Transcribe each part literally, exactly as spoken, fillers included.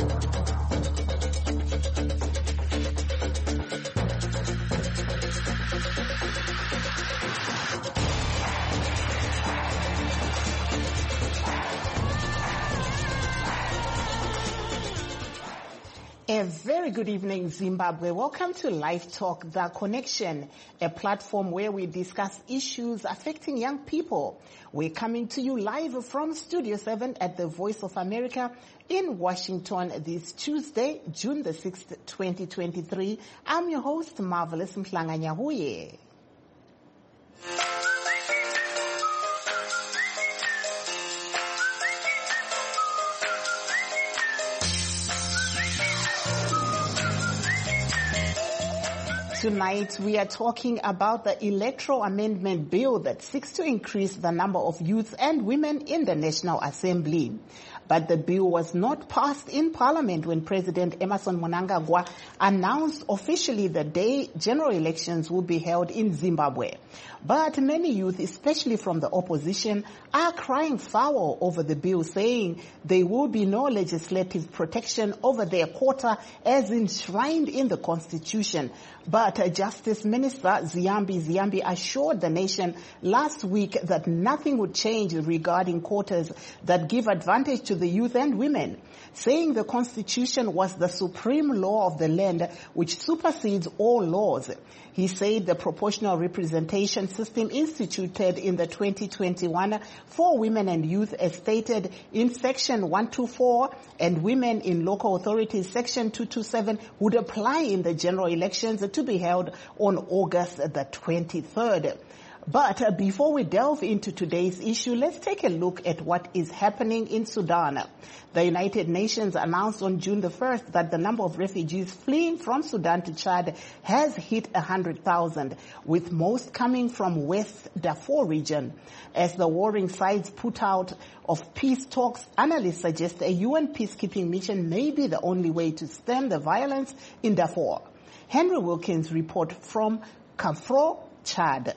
A very good evening, Zimbabwe. Welcome to Live Talk, The Connection, a platform where we discuss issues affecting young people. We're coming to you live from Studio seven at the Voice of America in Washington this Tuesday, June the sixth, twenty twenty-three. I'm your host, Marvelous Mhlanganyahuye. Tonight, we are talking about the Electoral Amendment Bill that seeks to increase the number of youth and women in the National Assembly. But the bill was not passed in Parliament when President Emmerson Mnangagwa announced officially the day general elections will be held in Zimbabwe. But many youth, especially from the opposition, are crying foul over the bill, saying there will be no legislative protection over their quota as enshrined in the Constitution. But uh, Justice Minister Ziyambi Ziyambi assured the nation last week that nothing would change regarding quotas that give advantage to the youth and women, saying the Constitution was the supreme law of the land which supersedes all laws. He said the proportional representation system instituted in the twenty twenty-one for women and youth, as stated in Section one twenty-four, and women in local authorities, Section two twenty-seven, would apply in the general elections to be held on August the twenty-third. But uh, before we delve into today's issue, let's take a look at what is happening in Sudan. The United Nations announced on June the first that the number of refugees fleeing from Sudan to Chad has hit one hundred thousand, with most coming from West Darfur region. As the warring sides put out of peace talks, analysts suggest a U N peacekeeping mission may be the only way to stem the violence in Darfur. Henry Wilkins report from Kafro, Chad.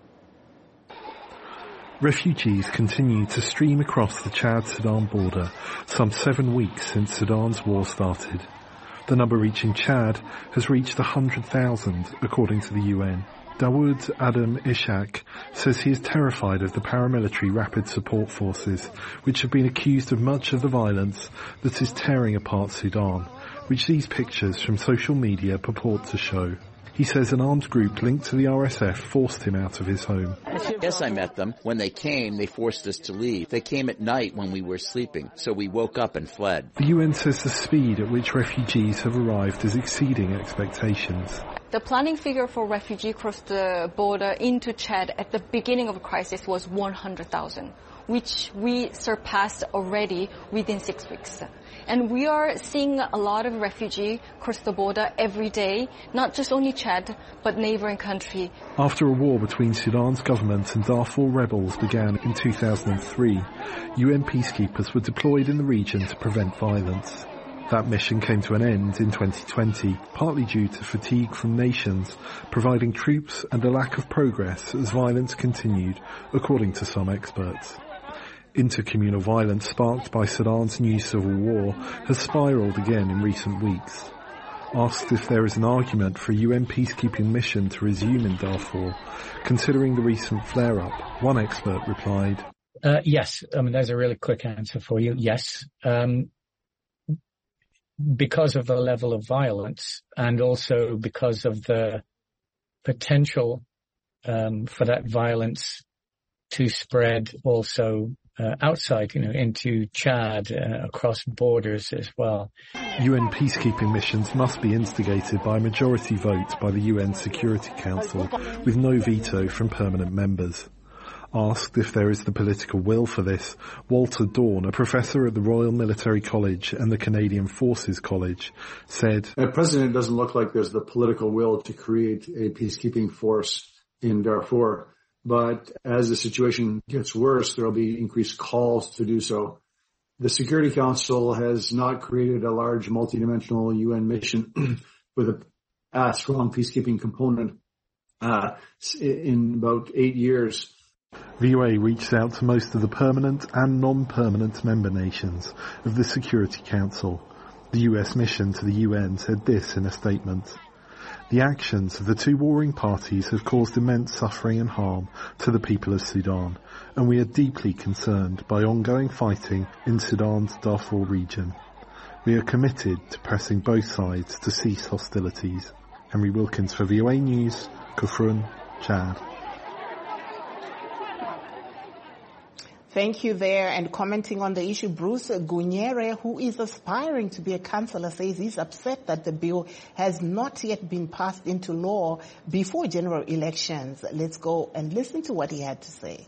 Refugees continue to stream across the Chad-Sudan border some seven weeks since Sudan's war started. The number reaching Chad has reached one hundred thousand, according to the U N. Dawood Adam Ishaq says he is terrified of the paramilitary Rapid Support Forces, which have been accused of much of the violence that is tearing apart Sudan, which these pictures from social media purport to show. He says an armed group linked to the R S F forced him out of his home. Yes, I met them. When they came, they forced us to leave. They came at night when we were sleeping, so we woke up and fled. The U N says the speed at which refugees have arrived is exceeding expectations. The planning figure for refugees across the border into Chad at the beginning of the crisis was one hundred thousand, which we surpassed already within six weeks. And we are seeing a lot of refugees cross the border every day, not just only Chad, but neighboring country. After a war between Sudan's government and Darfur rebels began in two thousand three, U N peacekeepers were deployed in the region to prevent violence. That mission came to an end in twenty twenty, partly due to fatigue from nations providing troops and a lack of progress as violence continued, according to some experts. Intercommunal violence sparked by Sudan's new civil war has spiraled again in recent weeks. Asked if there is an argument for a U N peacekeeping mission to resume in Darfur, considering the recent flare-up, one expert replied, uh, yes, I mean, there's a really quick answer for you. Yes. Um, because of the level of violence and also because of the potential um, for that violence to spread also Uh, outside, you know, into Chad, uh, across borders as well. U N peacekeeping missions must be instigated by a majority vote by the U N Security Council, with no veto from permanent members. Asked if there is the political will for this, Walter Dawn, a professor at the Royal Military College and the Canadian Forces College, said, At present, it doesn't look like there's the political will to create a peacekeeping force in Darfur. But as the situation gets worse, there will be increased calls to do so. The Security Council has not created a large multidimensional U N mission with a, a strong peacekeeping component uh, in about eight years. V O A reached out to most of the permanent and non-permanent member nations of the Security Council. The U S mission to the U N said this in a statement. The actions of the two warring parties have caused immense suffering and harm to the people of Sudan, and we are deeply concerned by ongoing fighting in Sudan's Darfur region. We are committed to pressing both sides to cease hostilities. Henry Wilkins for V O A News, Kufrun, Chad. Thank you there. And commenting on the issue, Bruce Gunyere, who is aspiring to be a councillor, says he's upset that the bill has not yet been passed into law before general elections. Let's go and listen to what he had to say.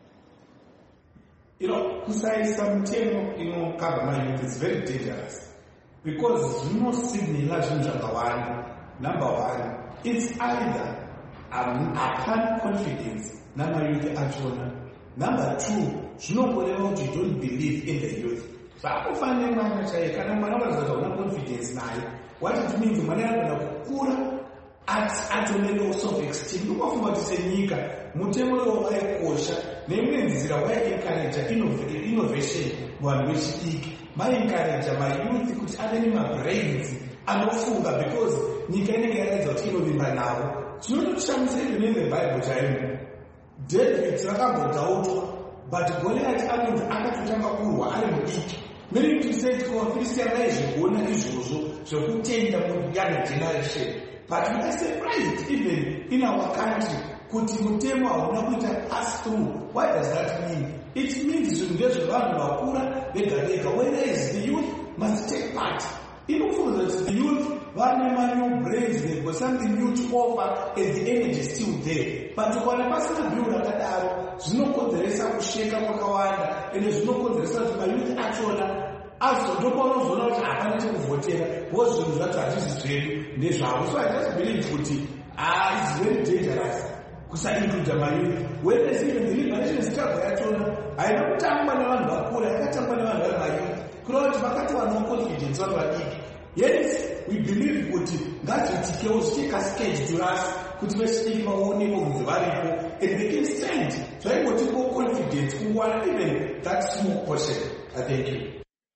You know, kusayisa mtemo inokava mayouth is very dangerous because zvinosignala zvinhu zvakawanda. Number one, it's either apana confidence namayouth achona. Number two, zvinongoreva kuti you don't believe in the youth. So akufanira mwana chaiye kana mwana ukaziva kuti una confidence naye. What it means mwana anogona kukura atonelewo self-esteem. Unofunga kuti senyika mutemo iwo waikosha neimwe nzira waiencourage innovation muvanhu vechidiki. Maincourage mayouth kuti ave nemabrains anofunga because nyika inenge yaraidza kuti inovimba navo. Zvinotoshamisa even in the Bible chaimo. David rakambodhautwa but Goliath anonzi akatotanga kurwa ari mudiki. Meaning to say kuti vaFilistia vaizvigona izvozvo zvekutenda muyoung generation. But we are surprised even in our country kuti mutemo hauna kuita pass through. What does that mean? It means zvinhu ndezvevanhu vakura vega vega, whereas the youth must take part. Inofunza kuti the youth vane manew brains, they've got something new to offer and the energy is still there. But ukana pasina bill rakadaro zvinokonzeresa kusheka kwakawanda ende zvinokonzeresa kuti mayouth achona azodokwanozona kuti hapana chekuvhotera because zvinhu zvacho hazvisi zvedu ndezvavo. So I just believe kuti ah, it's very dangerous kusainclude mayouth, whereas even the liberation struggle yachona haina kutangwa nevanhu vakura, yakatangwa nevanhu vari mayouth kureva kuti vakatowanawo confidence vanhu vadiki. Yes, we believe kuti ngazvitikewo zvichikascade to us kuti vechidiki vaonekwe kunzi varipo and they can stand. Zvaingotipo confidence kuwana even that small portion. I thank you.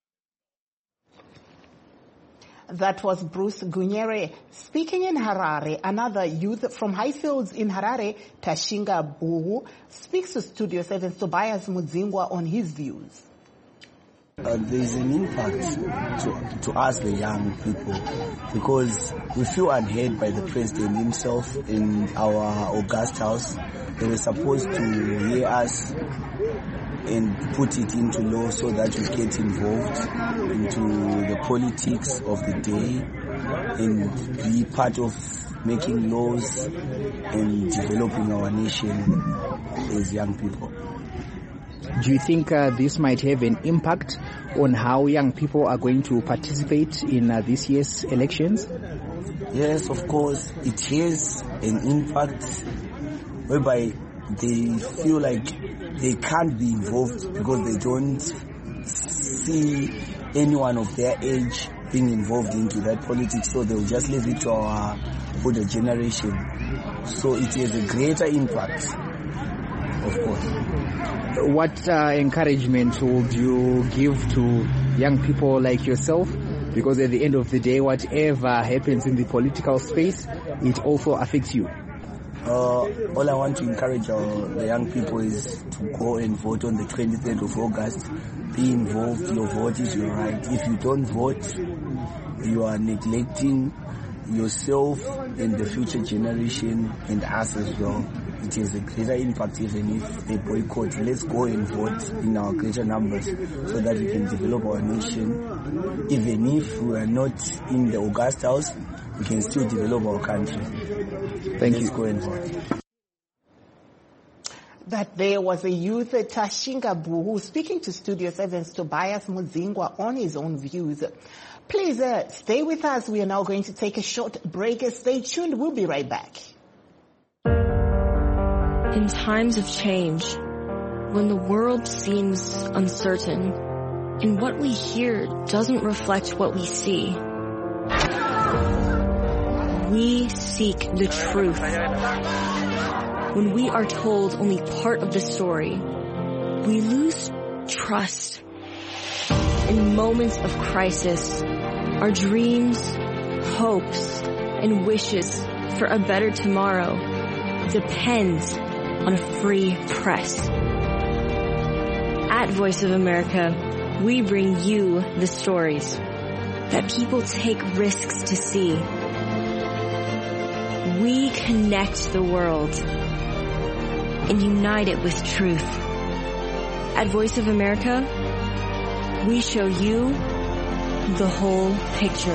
That was Bruce Gunyere. Speaking in Harare, another youth from Highfields in Harare, Tashinga Buhu, speaks to Studio seven's Tobias Mudzingwa on his views. Uh, there is an impact to, to us, the young people, because we feel unheard by the president himself in our August House. They were supposed to hear us and put it into law so that we get involved into the politics of the day and be part of making laws and developing our nation as young people. Do you think uh, this might have an impact on how young people are going to participate in uh, this year's elections? Yes, of course. It has an impact whereby they feel like they can't be involved because they don't see anyone of their age being involved into that politics, so they'll just leave it to our older generation. So it has a greater impact, of course. What uh, encouragement would you give to young people like yourself? Because at the end of the day, whatever happens in the political space, it also affects you. Uh, all I want to encourage our, the young people is to go and vote on the twenty-third of August. Be involved. Your vote is your right. If you don't vote, you are neglecting yourself and the future generation and us as well. It has a greater impact even if they boycott. Let's go and vote in our greater numbers so that we can develop our nation. Even if we are not in the August House, we can still develop our country. Thank Let's you. go and vote. That there was a youth, Tashinga Buhu, speaking to Studio seven's Tobias Mudzingwa on his own views. Please uh, stay with us. We are now going to take a short break. Stay tuned. We'll be right back. In times of change, when the world seems uncertain, and what we hear doesn't reflect what we see, we seek the truth. When we are told only part of the story, we lose trust. In moments of crisis, Our dreams, hopes, and wishes for a better tomorrow depends on a free press. At Voice of America, we bring you the stories that people take risks to see. We connect the world and unite it with truth. At Voice of America, we show you the whole picture.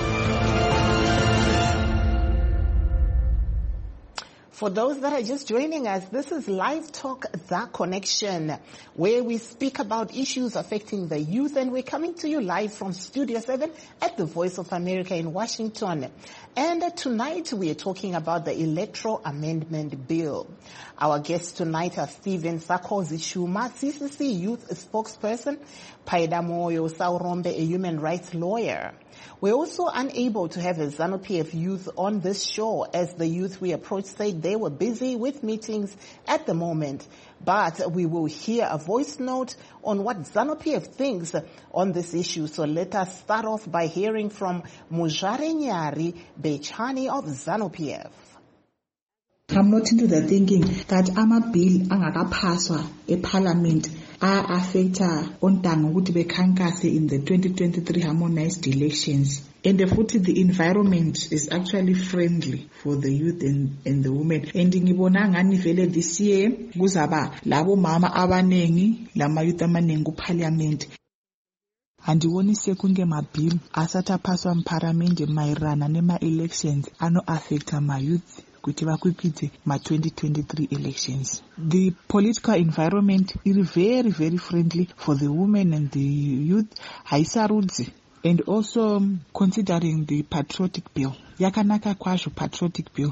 For those that are just joining us, this is Live Talk, The Connection, where we speak about issues affecting the youth, and we're coming to you live from Studio seven at the Voice of America in Washington. And tonight we are talking about the Electoral Amendment Bill. Our guests tonight are Stephen Sakosi Chuma, C C C Youth Spokesperson, Paida Moyo Saurombe, a human rights lawyer. We're also unable to have a ZANU-P F youth on this show, as the youth we approached said they were busy with meetings at the moment. But we will hear a voice note on what ZANU-P F thinks on this issue. So let us start off by hearing from Mujare Nyari Bechani of ZANU-P F. I'm not into the thinking that ama bill angakapaswa eParliament a-affecta ontanga ukuthi bekhankase in the twenty twenty-three harmonized elections. And futhi the environment is actually friendly for the youth and, and the women. And ngibona ngani vele this year kuzaba labo mama abanengi lama youth amanengi kuParliament. Andiboni sekunge mabill asatapaswa mParliament mayirana nema elections ano affecta ma youth kuti vakwikidze ma twenty twenty-three elections. The political environment is very, very friendly for the women and the youth. Haisarudzi. And also um, considering the patriotic bill. Yakanaka kwasho patriotic bill.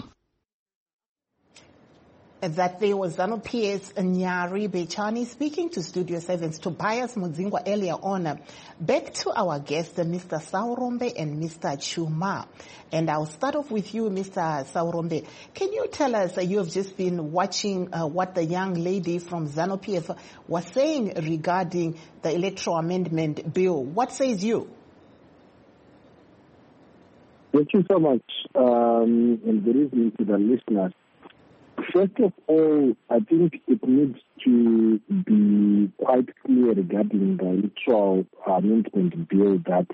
That there was ZANU-P F's Nyari Bechani speaking to Studio seven's Tobias Mudzingwa earlier on. Back to our guests, Mister Saurombe and Mister Chuma. And I'll start off with you, Mister Saurombe. Can you tell us, uh, you have just been watching uh, what the young lady from ZANU-P F was saying regarding the Electoral Amendment Bill. What says you? Thank you so much, um, and good evening to the listeners. First of all, I think it needs to be quite clear regarding the Electoral Amendment Bill that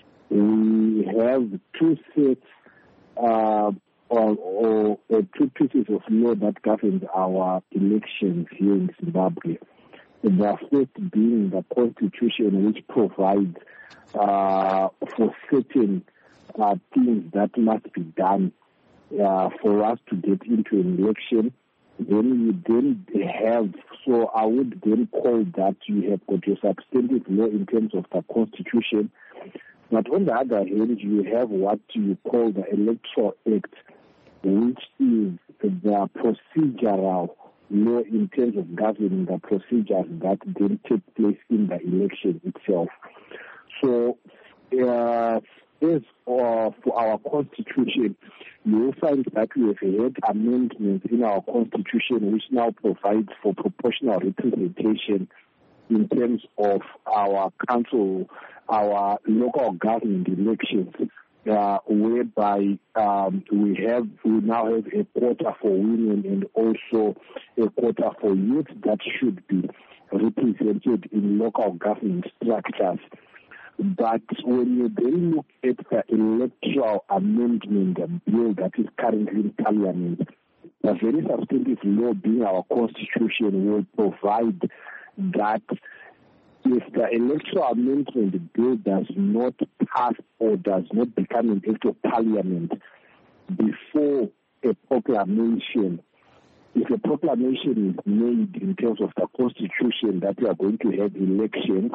we have two sets uh, or, or, or two pieces of law that govern our elections here in Zimbabwe. The first being the Constitution, which provides uh, for certain uh, things that must be done Uh, for us to get into an election. Then you then have, so I would then call that you have got your substantive law in terms of the Constitution. But on the other hand, you have what you call the Electoral Act, which is the procedural law in terms of governing the procedures that then take place in the election itself. So, uh, as uh, for our Constitution, you will find that we have had amendments in our Constitution which now provides for proportional representation in terms of our council, our local government elections, uh, whereby um, we have we now have a quota for women and also a quota for youth that should be represented in local government structures. But when you then look at the Electoral Amendment Bill that is currently in Parliament, the very substantive law being our Constitution will provide that if the Electoral Amendment Bill does not pass or does not become an act of Parliament before a proclamation, if a proclamation is made in terms of the Constitution that we are going to have elections,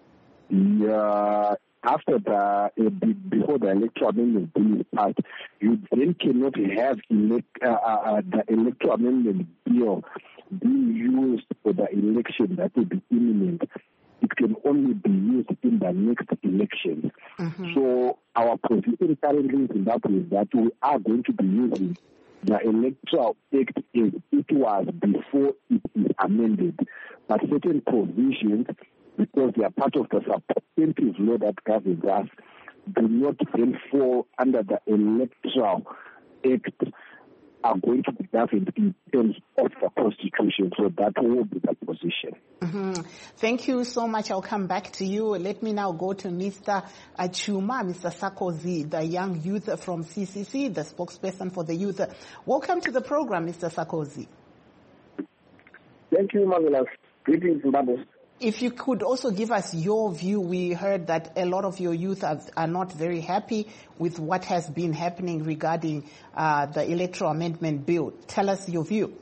Uh, after the uh, before the Electoral Amendment Bill is passed, you then cannot have elect, uh, uh, the Electoral Amendment Bill being used for the election that will be imminent. It can only be used in the next election. Mm-hmm. So our position currently in Zimbabwe is that we are going to be using the Electoral Act as it was before it is amended, but certain provisions, because they are part of the substantive law that governs us, do not then fall under the Electoral Act are going to be governed in terms of the Constitution. So that will be the position. Mm-hmm. Thank you so much. I'll come back to you. Let me now go to Mister Achuma, Mister Sarkozy, the young youth from C C C, the spokesperson for the youth. Welcome to the program, Mister Sarkozy. Thank you, Marvelous. Greetings, Zimbabwe. If you could also give us your view, we heard that a lot of your youth are, are not very happy with what has been happening regarding uh, the electoral amendment bill. Tell us your view.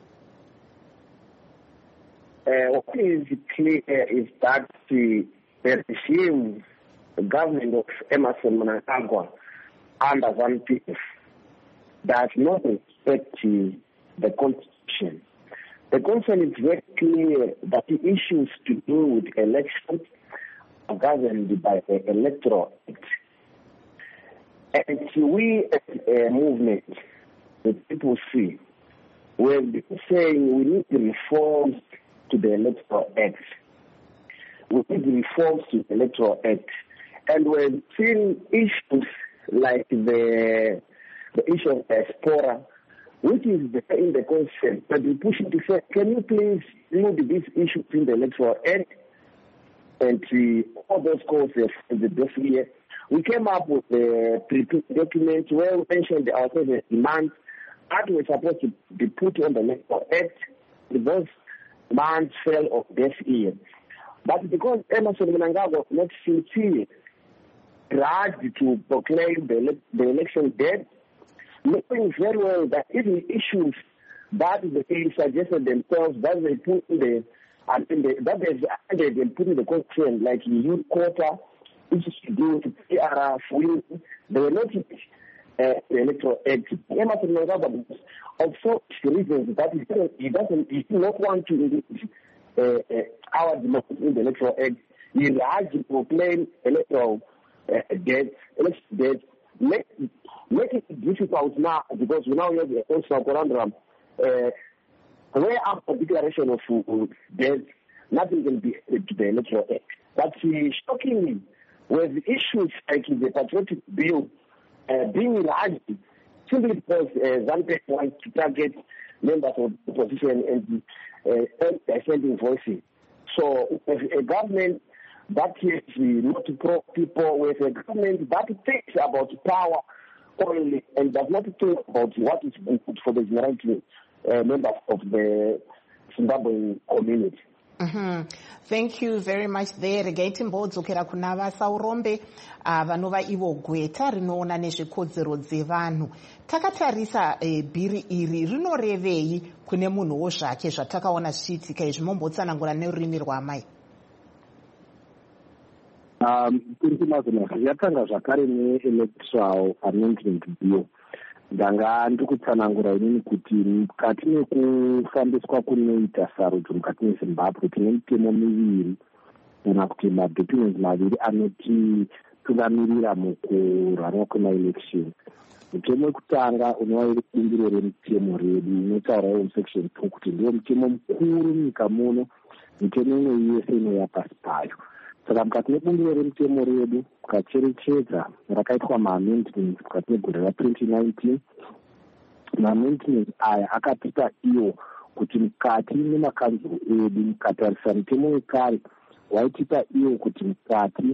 Uh, what is clear is that the, the regime, the government of Emmerson Mnangagwa under ZANU P F does not respect the Constitution. The concern is very clear that the issues to do with elections are governed by the Electoral Act. And we as a movement, the people see, we're saying we need reforms to the Electoral Act. We need reforms to the Electoral Act. And we're seeing issues like the, the issue of diaspora, which is in the consent, but we push it to say, can you please include these issues in the Electoral Act? And we, all those causes in the dossier. We came up with a prepared document where we mentioned our demands that were supposed to be put on the Electoral Act. Those demands fell off deaf ears. But because Emmerson Mnangagwa was not sincere, tried to proclaim the, the election dead, knowing very well that even issues that they suggested themselves, that they put in the, and in the that they've added and put in the constitution, like youth quota, which is to do with P R F, they were not uh, the Electoral Act. Emmerson Mnangagwa, of such reasons, that he doesn't, he doesn't, he does not want to uh, uh, our democracy in the Electoral Act. He has to proclaim electoral uh, debt, election debt, make, make it difficult now because we now have the also conundrum. Uh, where after declaration of uh, debt, nothing can be added to the Electoral Act. But uh, shockingly, with issues like the patriotic bill uh, being enlarged, simply because uh, ZANU P F wants to target members of the opposition and uh, sending voices. So, with a government that is not pro people, with a government that thinks about power only and does not think about what is good for the generality uh, members of the Zimbabwean community. Mm-hmm. Thank you very much there. Regaiti mbodzokera kuna vasaurombe uh, vanova ivo gweta rinoona nezvekodzero dzevanhu. Takatarisa eh, bhiri iri rinorevei kune munhuwo zvake zvatakaona zvichiitika izvi mombotsanangura nerurimi rwamai. Um, yatanga zvakare ne-electoral amendment bill. Ndanga ndikutsanangura inini kuti mukati mekufambiswa kunoita sarudzo mukati mezimbabwe tine mitemo miviri kana kuti madocuments maviri anotitungamirira mukurarwa kwemaelection. Mutemo wekutanga unova iri bundiro remutemo redu inotaura iwo musection two kuti ndiwo mutemo mukuru munyika muno, mitemo imwe yese inouya pasi payo. Saka mukati mebundiro remutemo redu mukacherechedza rakaitwa maamendments mukati megore ratwenty nineteen, maamendments aya akatipa iwo kuti mukati nemakanzuro edu mukatarisa mutemo wekare waitipa iwo kuti mukati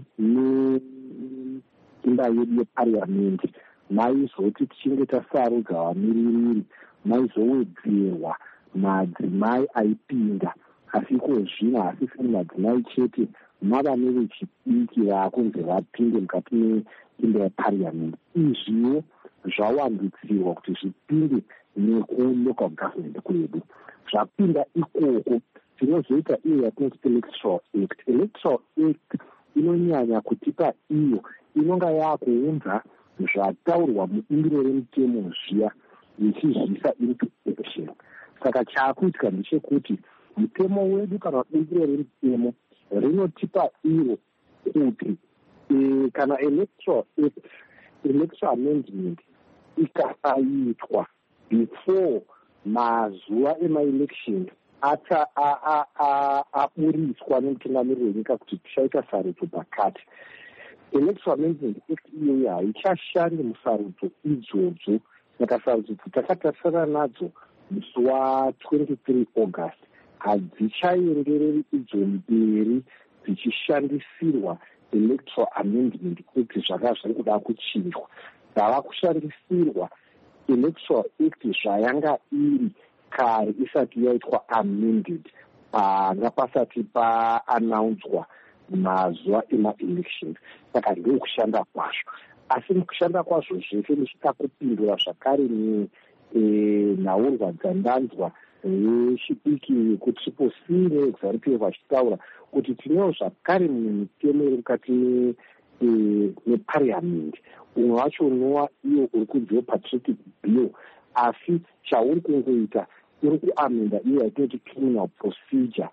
neimba yedu yeparliamendi maizoti tichinge tasarudza vamiririri maizowedzerwa madzimai aipinda, asi kozvino hasisi madzimai chete mava nevechidiki vakunzi vapinde mukati meimba yeparliamendi. Izviwo zvawandutsirwa kuti zvipinde nekulocal government kwedu. Zvapinda ikoko tinozoita iyo yatinoti electoral act. Electoral act inonyanya kutipa iyo inonga yakuunza zvataurwa mubundiro remutemo zviya ichizvisa into action. Saka chaakuitika ndechekuti mutemo wedu kana bundiro remutemo rinotipa iyo kuti e, kana electoral act, electoral amendment ikasaitwa before mazuva emaelection ata aburiswa nemutungamiriri wenyika kuti tichaita sarudzo pakati, electoral amendment act iyoyo haichashandi musarudzo idzodzo. Saka sarudzo dzatakatasara nadzo musi wa-twenty-three August hadzichaendereri idzo mberi dzichishandisirwa electoral amendment act zvaka zviri kuda kuchinjwa. Dzava kushandisirwa electoral act zvayanga iri kare isati yaitwa amended panga pasati paanaunswa mazuva ema-elections. Saka ndiko kushanda kwazvo. Asi mukushanda kwazvo zvese ndichida kupindura zvakare nenhaurwa dzandanzwa yechidiki yekutriple C neexample vachitaura kuti tinewo zvakare mumwe mitemo iri mukati mepariamendi. Umwe wacho unowa iyo uri kunziwa patriotic bill, asi chauri kungoita uri kuamenda iyo yatinoti criminal procedure,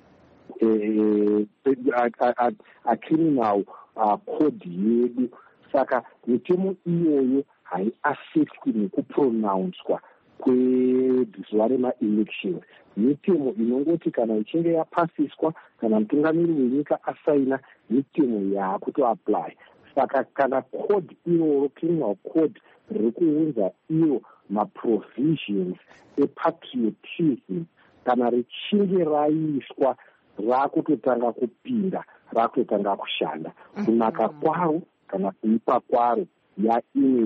a criminal code yedu. Saka mitemo iyoyo haiaffectwi nekupronouncwa kwezuva rema-elections. Mitemo inongoti kana ichinge yapasiswa, kana mutungamiri wenyika asaina, mitemo yaakutoapply. Saka kana code iroro, criminal code, riri kuunza iyo maprovisions epatriotism, kana richinge raiswa raakutotanga kupinda, raakutotanga kushanda. Kunaka kwaro kana kuipa kwaro yaine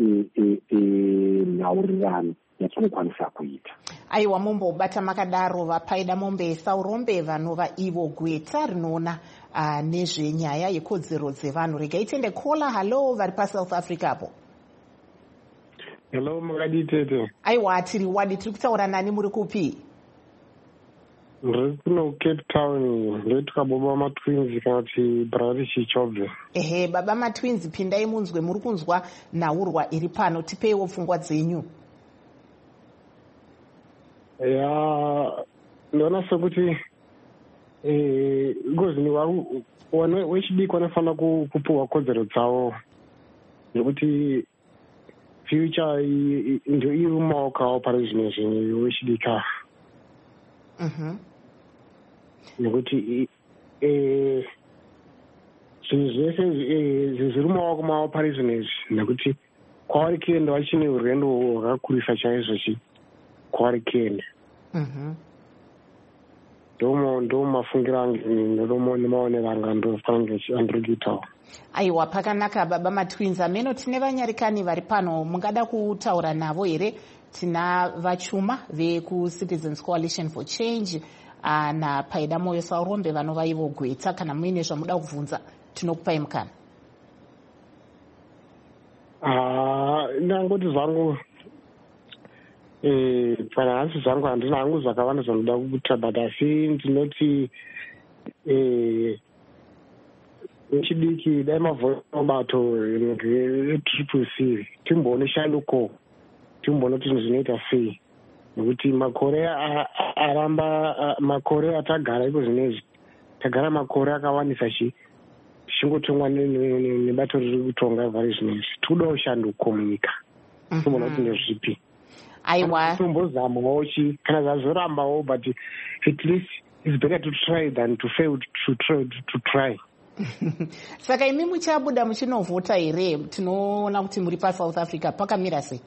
nhaurirano yatinokwanisa kuita. Aiwa, mumbobata makadaro vapaida mombe saurombe vanova ivo gweta rinoona uh, nezvenyaya yekodzero dzevanhu. Regai tende kola. Hallo, vari paSouth Africa apo. Hello, makadi tete. Aiwa, tiri wadi, tiri kutaura nani, muri kupi? Ndiri kuno Cape Town, ndoitwa Baba Matwins kana kuti Brother Chichobve. Ehe, Baba Matwins, pindai munzwe, muri kunzwa nhaurwa iri pano, tipeiwo pfungwa dzenyu. Ya, ndona sekuti eh ngozi ni wana wechidiki wanafana kupuwa kodzero dzawo nekuti future ndio iri mumaoko awo pari zvino zvino wechidika. Mhm. Nekuti eh zvinhu zvese zviri mumaoko mawo pari zvino izvi nekuti kwavari kuenda vachine urwendo hwakakurisa chaizvo chi kwavari kuenda. Mhm. Ndomo ndo mafungira ndomo nemaonero anga ndofanira androgitawo. Aiwa, pakanaka Baba Matwins. Ameno tine vanyarikani vari pano, mungada kutaura navo here? Tina vachuma veku Citizens Coalition for Change uh, na Paida Moyo Saurombe vanova ivo gweta. Kana muine zvamuda kubvunza tinokupai mukana. Ah, ndangoti zvangu eh pana hasi zvangu handina hangu zvakawanda zvanoda kuita, but asi ndinoti eh nechidiki dai mavhoro mabato triple C timboone shanduko, timboone kuti zvinoita sei, nekuti makore aramba makore atagara iko zvinezvi tagara makore akawandisa chi chingotongwa nebato riri kutonga vari zvinezvi. Todawo shanduko munyika, timboona kuti ndezvipi. Aiwa, tombozamawo chi kana zvazorambawo, but at least it's better to try than to fail to try to try. Saka imi muchabuda muchinovhota here? Tinoona kuti muri paSouth Africa, pakamira sei?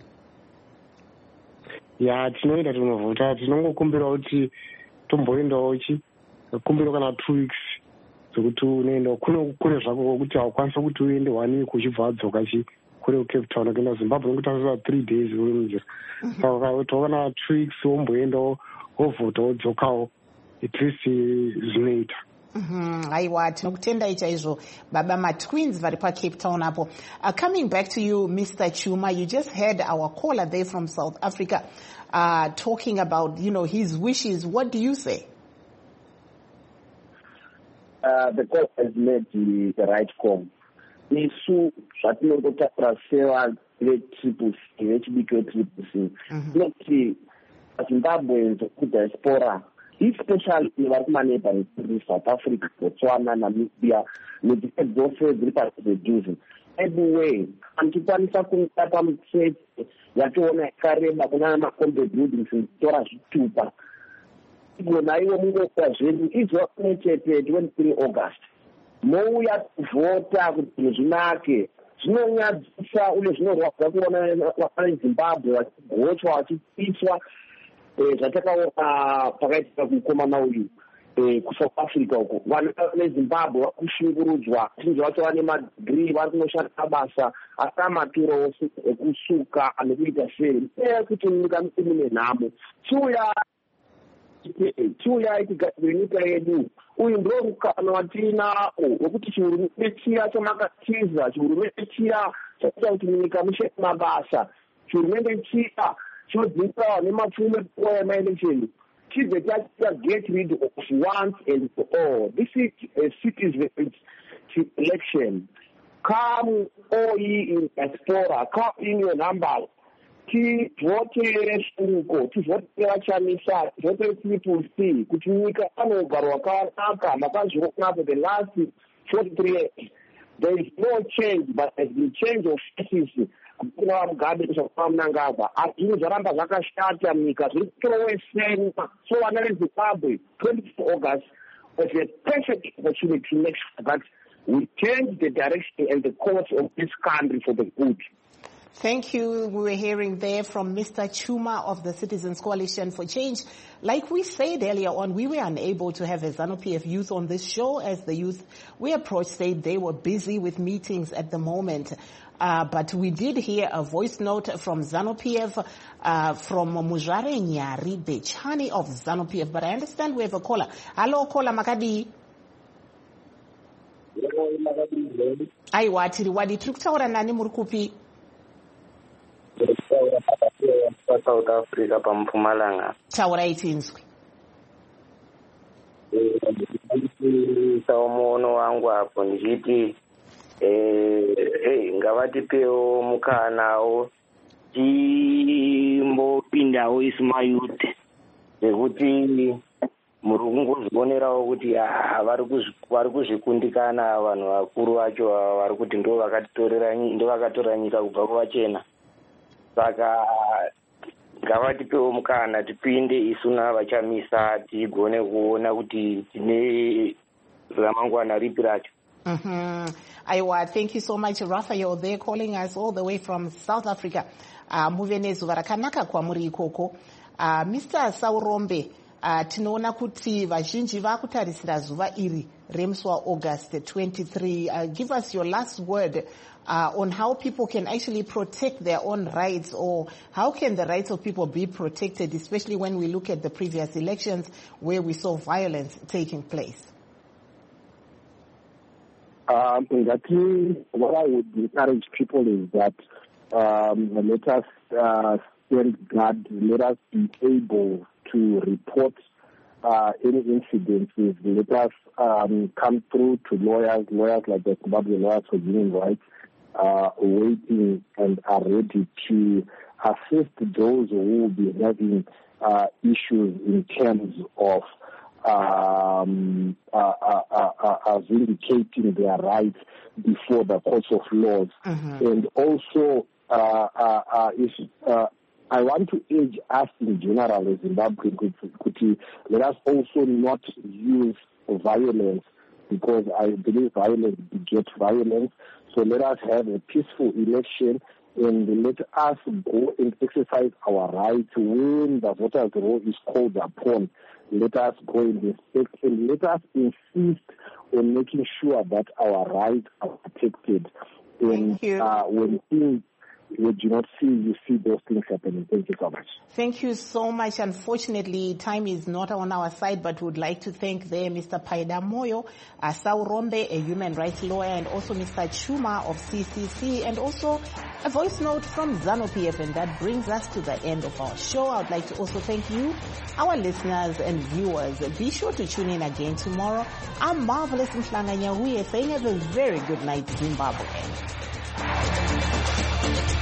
Ya, tinoenda tinovhota, tinongokumbira kuti tomboendawo chi kumbira kana two weeks zvokuti unoenda kuno kure zvako kuti haukwanisa kuti uende one week uchibva wadzoka chi kure Cape Town kuenda Zimbabwe nokuti asvika three days uri munzira. Saka tokana two weeks womboendawo wovhota wodzokawo, at least zvinoita. Mm-hmm. Aiwa, tinokutendai chaizvo Baba Matwins vari paCape Town apo. Uh, coming back to you, Mister Chuma, you just heard our caller there from South Africa uh, talking about, you know, his wishes. What do you say? Uh, the court has made the, the right call. Isu zvatinongotaura seva vetriple C, vechidiki vetriple C, tinoti Zimbabwe kudiaspora, especially vari kumaneighboring countries, South Africa, Botswana, Namibia, nedzimwe dzose dziri padhuze. Anyway, antikwanisa kuita pamutsetse yationa yakareba kunana makombe buildings nekutora zvitupa. Igona iwo mungokuwa zvedu izwa kune chete twenty-three August. mouya kuvhota kuti zvinake zvinonyadzisa uye zvinorwadza kuona vana Zimbabwe vachigochwa vachipiswa zvatakaona pakaitika kumukomana uyu kuSouth Africa uko. Vana veZimbabwe vakushungurudzwa, vazhinji vacho vane madhigirii, vari kunoshanda mabasa akamaturo ekusuka nekuita sei. Kuti nyika mune nhamo chiuya chiuya tigadzire nyika yedu. Uyu ndio mukana watinawo wekuti chihurumende chiya chamakatiza, chihurumende chiya chaita kuti munyika mushe mabasa, chihurumende chiya chodzinga nemapfumo emaelection. Chibve chaita get rid of once and for all. This is a citizen's election. Come all ye in diaspora, come in your numbers. Tivotere shunguko, tivotere vachamisa, tivotere triple C, kuti nyika anogara wakanaka, makazviona for the last forty-three years. There is no change, but there has been change of faces. Kuna Mugabe kushakupa Mnangagwa. Azvinhu zvaramba zvakashata munyika, zviri kutorowesena. So vana veZimbabwe, twenty-fourth of August was a perfect opportunity to make sure that we change the direction and the course of this country for the good. Thank you. We were hearing there from Mister Chuma of the Citizens Coalition for Change. Like we said earlier on, we were unable to have a ZANU-P F youth on this show as the youth we approached said they were busy with meetings at the moment. Uh, but we did hear a voice note from ZANU-P F, uh, from Mujare Nyari Bechani of ZANU-P F. But I understand we have a caller. Hello, caller Makadi. Aiwa, tiri wadi tukutaura nani murukupi? South Africa paMpumalanga. Taura itinzwi. Saumono wangu hapo nditi eh eh ngavatipewo mukanawo timbopindawo ismayuth nekuti muri kungozvionerawo kuti vari kuzvikundikana vanhu vakuru vacho vari kuti ndo vakatitorera ndo vakatora nyika kubva kuvachena. Saka ngavatipewo mukana tipinde isuna vachamisa tigone kuona kuti tine ramangwana ripi racho. Mm-hmm. Aiwa, thank you so much, Raphael. They're calling us all the way from South Africa. Uh, Muvenezuva rakanaka kwamuri ikoko. Uh, Mister Saurombe, uh, tinoona kuti vazhinji vakutarisira zuva iri remusi waAugust twenty-three. Uh, give us your last word uh, on how people can actually protect their own rights, or how can the rights of people be protected, especially when we look at the previous elections where we saw violence taking place. Um, what I would encourage people is that um, let us uh, stand guard, let us be able to report uh, any incidences, let us um, come through to lawyers, lawyers like the Zimbabwe Lawyers for Human Rights, uh, waiting and are ready to assist those who will be having uh, issues in terms of Um, uh, uh, uh, uh, vindicating their rights before the courts of laws. Mm-hmm. And also, uh, uh, uh, is, uh, I want to urge us in general as Zimbabwe, let us also not use violence, because I believe violence begets violence. So let us have a peaceful election and let us go and exercise our rights when the voters' roll is called upon. Let us go and respect and let us insist on making sure that our rights are protected. And uh, when things we do not see, you see those things happening. Thank you so much. Thank you so much. Unfortunately, time is not on our side, but would like to thank there Mister Paida Moyo, uh, Saurombe, a human rights lawyer, and also Mister Chuma of C C C, and also a voice note from ZANU-P F. And that brings us to the end of our show. I would like to also thank you, our listeners and viewers. Be sure to tune in again tomorrow. I'm Marvelous Mhlanga Nyahuye saying have a very good night, Zimbabwe.